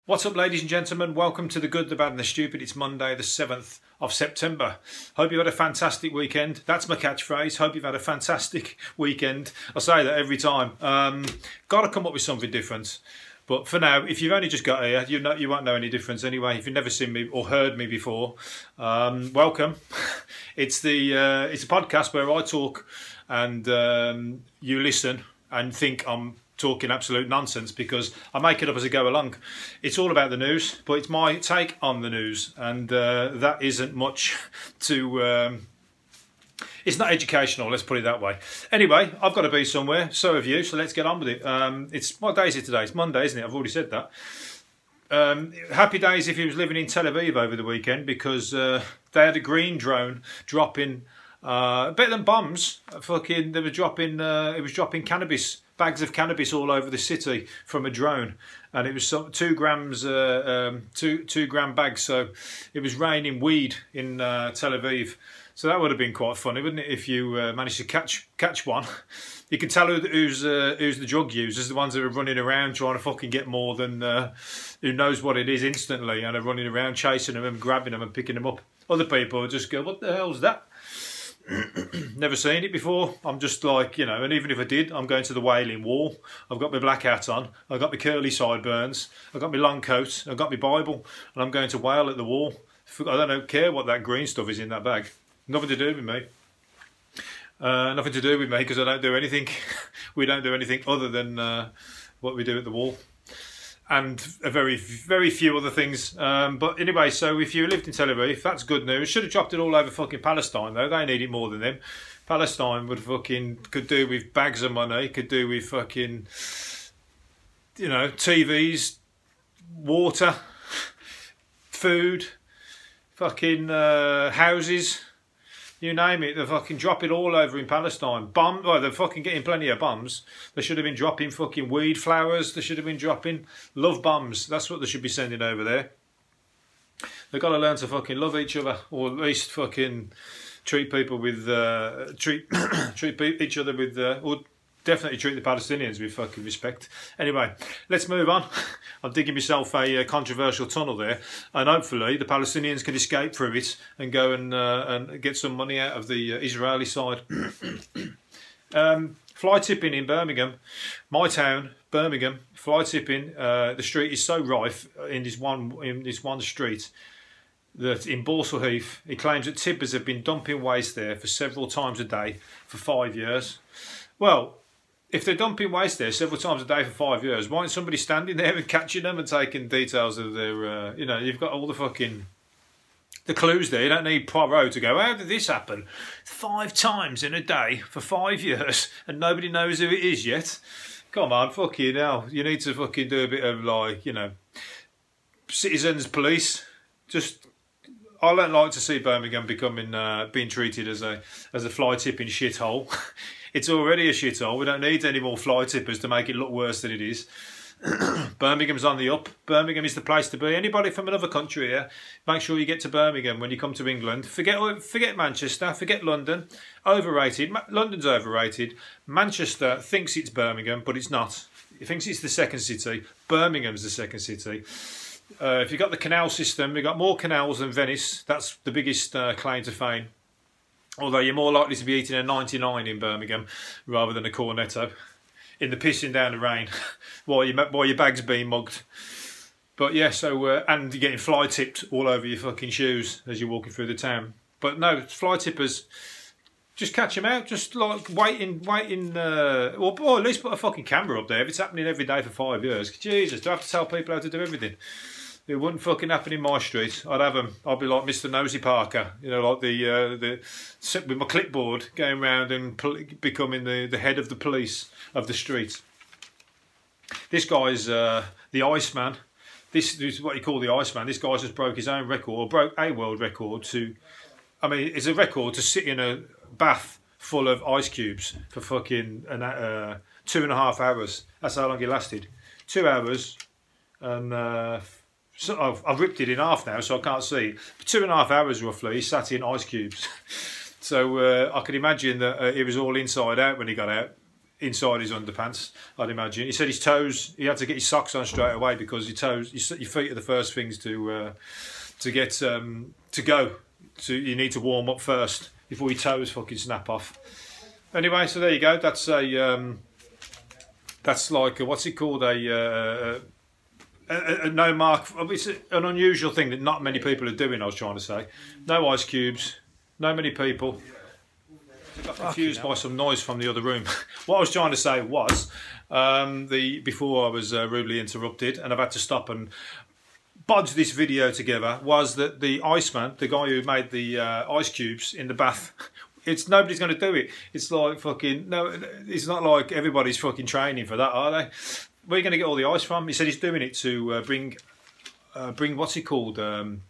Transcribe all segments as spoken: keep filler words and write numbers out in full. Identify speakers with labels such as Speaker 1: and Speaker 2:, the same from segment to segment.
Speaker 1: What's up, ladies and gentlemen? Welcome to The Good, The Bad and The Stupid. It's Monday the seventh of September. Hope you've had a fantastic weekend. That's my catchphrase. Hope you've had a fantastic weekend. I say that every time. Um, got to come up with something different. But for now, if you've only just got here, you know, you won't know any difference anyway. If you've never seen me or heard me before, um, welcome. It's the uh, it's a podcast where I talk and um, you listen and think I'm talking absolute nonsense because I make it up as I go along. It's all about the news, but it's my take on the news, and uh, that isn't much to... Um, it's not educational, let's put it that way. Anyway, I've got to be somewhere, so have you, so let's get on with it. Um, it's what day is it today? It's Monday, isn't it? I've already said that. Um, happy days if he was living in Tel Aviv over the weekend, because uh, they had a green drone dropping uh, better than bombs. Fucking, they were dropping. Uh, it was dropping cannabis, bags of cannabis all over the city from a drone, and it was some, two grams, uh, um, two two gram bags. So it was raining weed in uh, Tel Aviv. So that would have been quite funny, wouldn't it, if you uh, managed to catch catch one? You can tell who, who's uh, who's the drug users, the ones that are running around trying to fucking get more than uh, who knows what it is instantly, and are running around chasing them and grabbing them and picking them up. Other people just go, "What the hell's that?" Never seen it before. I'm just like, you know, and even if I did, I'm going to the Wailing Wall. I've got my black hat on. I've got my curly sideburns. I've got my long coat. I've got my Bible, and I'm going to wail at the wall. I don't care what that green stuff is in that bag. Nothing to do with me. Uh, nothing to do with me because I don't do anything. We don't do anything other than uh, what we do at the wall. And a very, very few other things. Um, but anyway, so if you lived in Tel Aviv, that's good news. Should have dropped it all over fucking Palestine, though. They need it more than them. Palestine would fucking, could do with bags of money, could do with fucking, you know, T Vs, water, food, fucking uh, houses. You name it, they're fucking dropping all over in Palestine. Bomb, well, they're fucking getting plenty of bombs. They should have been dropping fucking weed flowers. They should have been dropping love bombs. That's what they should be sending over there. They've got to learn to fucking love each other, or at least fucking treat people with, uh, treat treat each other with, uh, or definitely treat the Palestinians with fucking respect. Anyway, let's move on. I'm digging myself a uh, controversial tunnel there, and hopefully the Palestinians can escape through it and go and uh, and get some money out of the uh, Israeli side. um, fly tipping in Birmingham, my town, Birmingham. Fly tipping. Uh, the street is so rife in this one in this one street that in Borsall Heath, he claims that tippers have been dumping waste there for several times a day for five years. Well, if they're dumping waste there several times a day for five years, why isn't somebody standing there and catching them and taking details of their, uh, you know, you've got all the fucking, the clues there. You don't need Poirot to go, how did this happen? Five times in a day for five years and nobody knows who it is yet? Come on, fucking hell. You need to fucking do a bit of like, you know, citizens police. Just, I don't like to see Birmingham becoming, uh, being treated as a, as a fly tipping shithole. It's already a shithole. We don't need any more fly tippers to make it look worse than it is. Birmingham's on the up. Birmingham is the place to be. Anybody from another country here, make sure you get to Birmingham when you come to England. Forget forget Manchester, forget London. Overrated. London's overrated. Manchester thinks it's Birmingham, but it's not. It thinks it's the second city. Birmingham's the second city. Uh, if you've got the canal system, you've got more canals than Venice. That's the biggest uh, claim to fame. Although you're more likely to be eating a ninety-nine in Birmingham rather than a Cornetto in the pissing down the rain while, you, while your bag's being mugged. But yeah, so, uh, and you're getting fly tipped all over your fucking shoes as you're walking through the town. But no, fly tippers, just catch them out, just like waiting, waiting, uh, or, or at least put a fucking camera up there if it's happening every day for five years. Jesus, do I have to tell people how to do everything? It wouldn't fucking happen in my street. I'd have them. I'd be like Mister Nosy Parker, you know, like the uh, the with my clipboard going around and pol- becoming the, the head of the police of the street. This guy's uh, the Iceman. This, this is what you call the Iceman. This guy just broke his own record, or broke a world record to. I mean, it's a record to sit in a bath full of ice cubes for fucking an, uh, two and a half hours. That's how long it lasted. Two hours and. Uh, So I've, I've ripped it in half now, so I can't see. For two and a half hours roughly, he sat in ice cubes. So uh, I can imagine that uh, it was all inside out when he got out. inside his underpants, I'd imagine. He said his toes, he had to get his socks on straight away because your toes, your, your feet are the first things to uh, to get um, to go. So you need to warm up first before your toes fucking snap off. Anyway, so there you go. That's a um, that's like a, what's it called? A, uh, a, a, a no mark. It's an unusual thing that not many people are doing. I was trying to say, no ice cubes, no many people. I got confused by some noise from the other room. What I was trying to say was, um, the before I was uh, rudely interrupted, and I've had to stop and bodge this video together, was that the Iceman, the guy who made the uh, ice cubes in the bath, it's nobody's going to do it. It's like fucking no. It's not like everybody's fucking training for that, are they? Where are you going to get all the ice from? He said he's doing it to uh, bring, uh, bring what's it called? Um,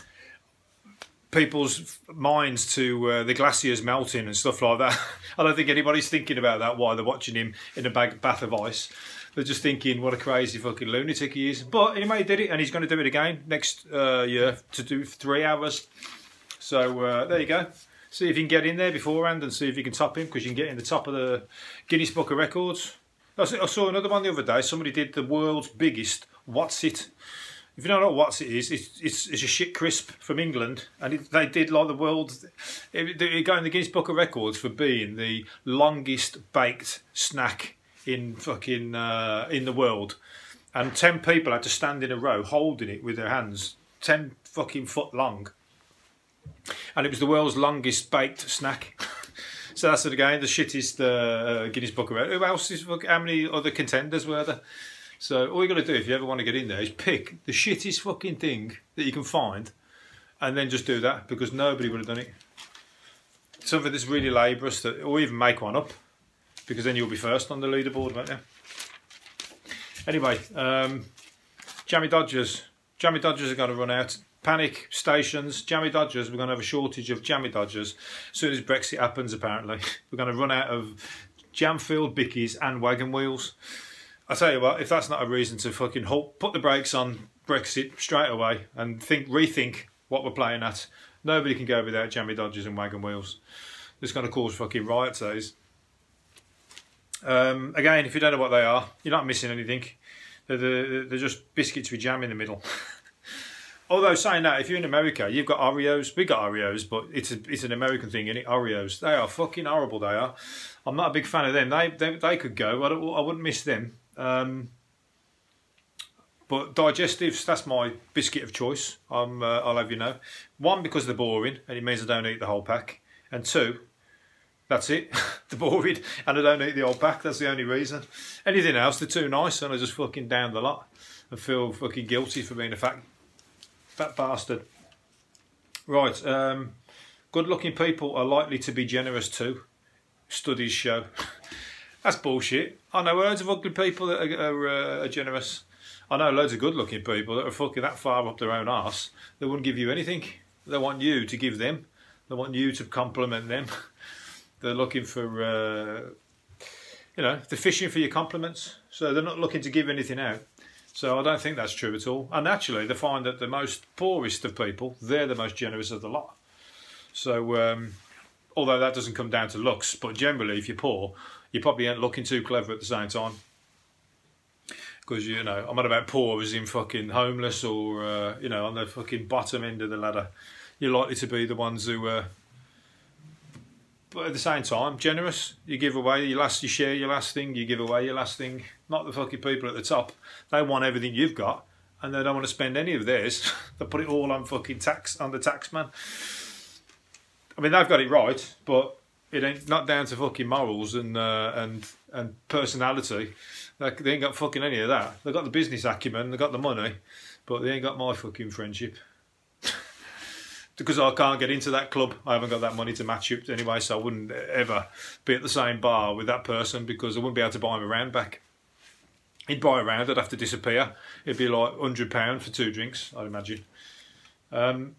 Speaker 1: people's minds to uh, the glaciers melting and stuff like that. I don't think anybody's thinking about that while they're watching him in a bag, bath of ice. They're just thinking what a crazy fucking lunatic he is. But anyway, he did it, and he's going to do it again next uh, year to do three hours. So uh, there you go. See if you can get in there beforehand and see if you can top him, because you can get in the top of the Guinness Book of Records. I saw another one the other day. Somebody did the world's biggest What's It. If you don't know what it is, it's, it's, it's a shit crisp from England, and it, they did like the world's. It, it got in the Guinness Book of Records for being the longest baked snack in fucking uh, in the world, and ten people had to stand in a row holding it with their hands, ten fucking foot long, and it was the world's longest baked snack. So that's it again, the shittest uh, Guinness Book of Records. Who else is? How many other contenders were there? So all you got to do if you ever want to get in there is pick the shittest fucking thing that you can find, and then just do that, because nobody would have done it. Something that's really laborious, that, or even make one up, because then you'll be first on the leaderboard, won't you? Anyway, um, Jammy Dodgers. Jammy Dodgers are going to run out. Panic stations. Jammy Dodgers. We're going to have a shortage of Jammy Dodgers as soon as Brexit happens, apparently. We're going to run out of jam-filled bickies and wagon wheels. I tell you what, if that's not a reason to fucking halt, put the brakes on Brexit straight away and think, rethink what we're playing at. Nobody can go without Jammy Dodgers and wagon wheels. It's going to cause fucking riots, those. Um, again, if you don't know what they are, you're not missing anything. They're, they're, they're just biscuits with jam in the middle. Although saying that, if you're in America, you've got Oreos. We got Oreos, but it's a, it's an American thing, isn't it? Oreos. They are fucking horrible. They are. I'm not a big fan of them. They they, they could go. I, don't, I wouldn't miss them. Um, but digestives, that's my biscuit of choice. I'm, uh, I'll have you know. One, because they're boring, and it means I don't eat the whole pack. And two, that's it. They're boring, and I don't eat the whole pack. That's the only reason. Anything else, they're too nice, and I just fucking down the lot. I feel fucking guilty for being a fat, fat bastard. Right, um, good-looking people are likely to be generous too. Studies show. That's bullshit. I know loads of ugly people that are, are, uh, are generous. I know loads of good-looking people that are fucking that far up their own arse. They wouldn't give you anything. They want you to give them. They want you to compliment them. They're looking for, uh, you know, they're fishing for your compliments. So they're not looking to give anything out. So I don't think that's true at all. And actually, they find that the most poorest of people, they're the most generous of the lot. So, um, although that doesn't come down to looks, but generally, if you're poor, you probably ain't looking too clever at the same time. Because, you know, I'm not about poor as in fucking homeless or, uh, you know, on the fucking bottom end of the ladder. You're likely to be the ones who, uh, but at the same time, generous. You give away your last, you share your last thing, you give away your last thing. Not the fucking people at the top. They want everything you've got, and they don't want to spend any of theirs. They put it all on fucking tax, on the tax man. I mean, they've got it right, but it ain't not down to fucking morals and uh, and and personality. Like, they ain't got fucking any of that. They've got the business acumen, they've got the money, but they ain't got my fucking friendship. Because I can't get into that club. I haven't got that money to match up anyway, so I wouldn't ever be at the same bar with that person, because I wouldn't be able to buy him a round back. He'd buy a round, I'd have to disappear. It'd be like one hundred pounds for two drinks, I'd imagine. Um,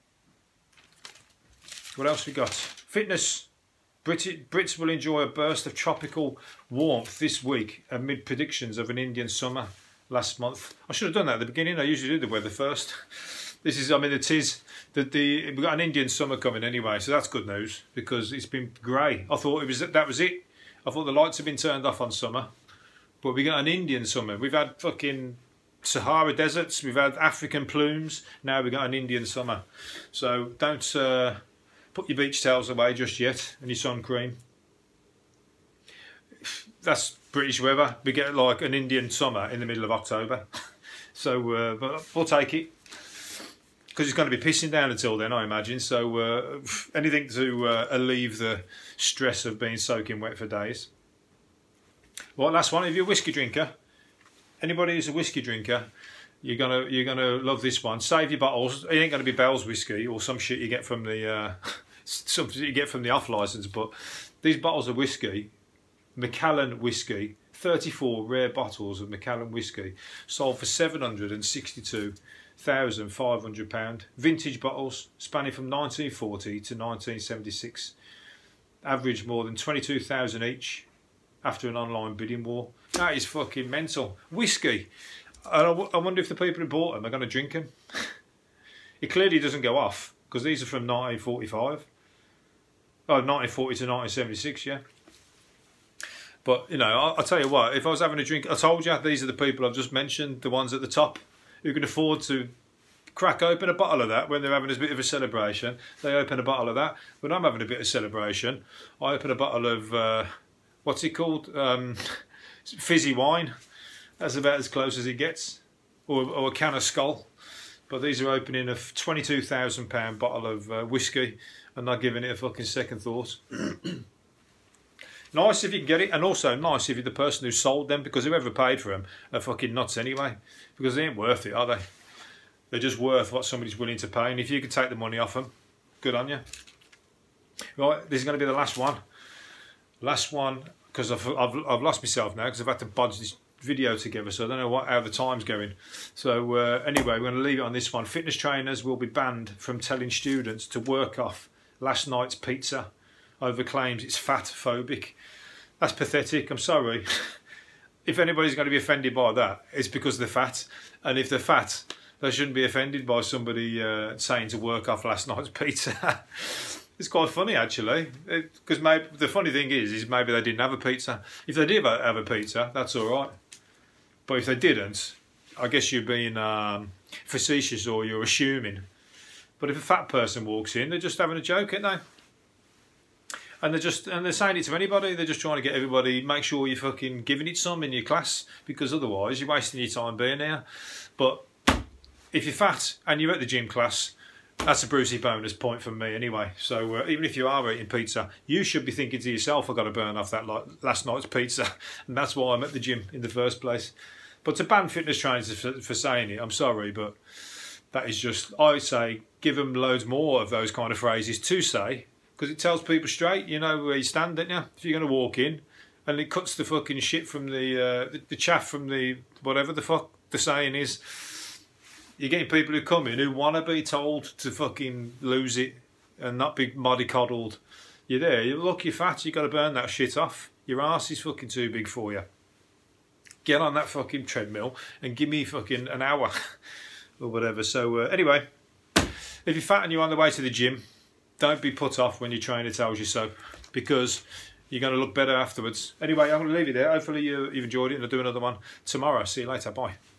Speaker 1: what else we got? Fitness. Brit- Brits will enjoy a burst of tropical warmth this week amid predictions of an Indian summer last month. I should have done that at the beginning. I usually do the weather first. This is, I mean, it is that the we've got an Indian summer coming anyway, so that's good news, because it's been grey. I thought it was that was it. I thought the lights have been turned off on summer, but we got an Indian summer. We've had fucking Sahara deserts, we've had African plumes, now we've got an Indian summer. So don't uh, put your beach towels away just yet and your sun cream. That's British weather. We get like an Indian summer in the middle of October. So uh, but we'll take it. Because it's going to be pissing down until then, I imagine. So uh, anything to uh, alleviate the stress of being soaking wet for days. Well, last one. If you're a whiskey drinker, anybody who's a whiskey drinker, you're gonna you're gonna love this one. Save your bottles. It ain't gonna be Bell's whiskey or some shit you get from the uh, something you get from the off license. But these bottles of whiskey, Macallan whiskey, thirty-four rare bottles of Macallan whiskey, sold for seven hundred and sixty-two thousand five hundred pounds. Vintage bottles spanning from nineteen forty to nineteen seventy-six. Averaged more than twenty-two thousand each after an online bidding war. That is fucking mental. Whiskey. I, I wonder if the people who bought them are going to drink them. It clearly doesn't go off because these are from nineteen forty-five. Oh, nineteen forty to nineteen seventy-six, yeah. But, you know, I'll, I'll tell you what, if I was having a drink, I told you, these are the people I've just mentioned, the ones at the top, who can afford to crack open a bottle of that when they're having a bit of a celebration. They open a bottle of that. When I'm having a bit of celebration, I open a bottle of, uh, what's it called? Um, fizzy wine. That's about as close as it gets. Or, or a can of Skull. But these are opening a twenty-two thousand pound bottle of uh, whiskey and not giving it a fucking second thought. Nice if you can get it, and also nice if you're the person who sold them, because whoever paid for them are fucking nuts anyway, because they ain't worth it, are they? They're just worth what somebody's willing to pay, and if you can take the money off them, good on you. Right, this is going to be the last one. Last one, because I've, I've, I've lost myself now, because I've had to bodge this video together, so I don't know what how the time's going. So uh, anyway, we're going to leave it on this one. Fitness trainers will be banned from telling students to work off last night's pizza over claims it's fat phobic. That's pathetic, I'm sorry. If anybody's going to be offended by that, it's because they're fat. And if they're fat, they shouldn't be offended by somebody uh, saying to work off last night's pizza. It's quite funny, actually. Because maybe the funny thing is, is maybe they didn't have a pizza. If they did have a pizza, that's all right. But if they didn't, I guess you're being um, facetious or you're assuming. But if a fat person walks in, they're just having a joke, aren't they? And they're just and they're saying it to anybody. They're just trying to get everybody, make sure you're fucking giving it some in your class, because otherwise you're wasting your time being there. But if you're fat and you're at the gym class, that's a Brucey bonus point from me anyway. So uh, even if you are eating pizza, you should be thinking to yourself, I've got to burn off that like, last night's pizza. And that's why I'm at the gym in the first place. But to ban fitness trainers for, for saying it, I'm sorry, but that is just, I say, give them loads more of those kind of phrases to say, because it tells people straight, you know where you stand, don't you? If you're going to walk in, and it cuts the fucking shit from the, uh, the, the chaff from the, whatever the fuck the saying is. You're getting people who come in who want to be told to fucking lose it and not be mollycoddled. You're there, you look, you're fat, you've got to burn that shit off. Your arse is fucking too big for you. Get on that fucking treadmill and give me fucking an hour or whatever. So uh, anyway, if you're fat and you're on the way to the gym, don't be put off when your trainer tells you so, because you're going to look better afterwards. Anyway, I'm going to leave you there. Hopefully you, you've enjoyed it, and I'll do another one tomorrow. See you later. Bye.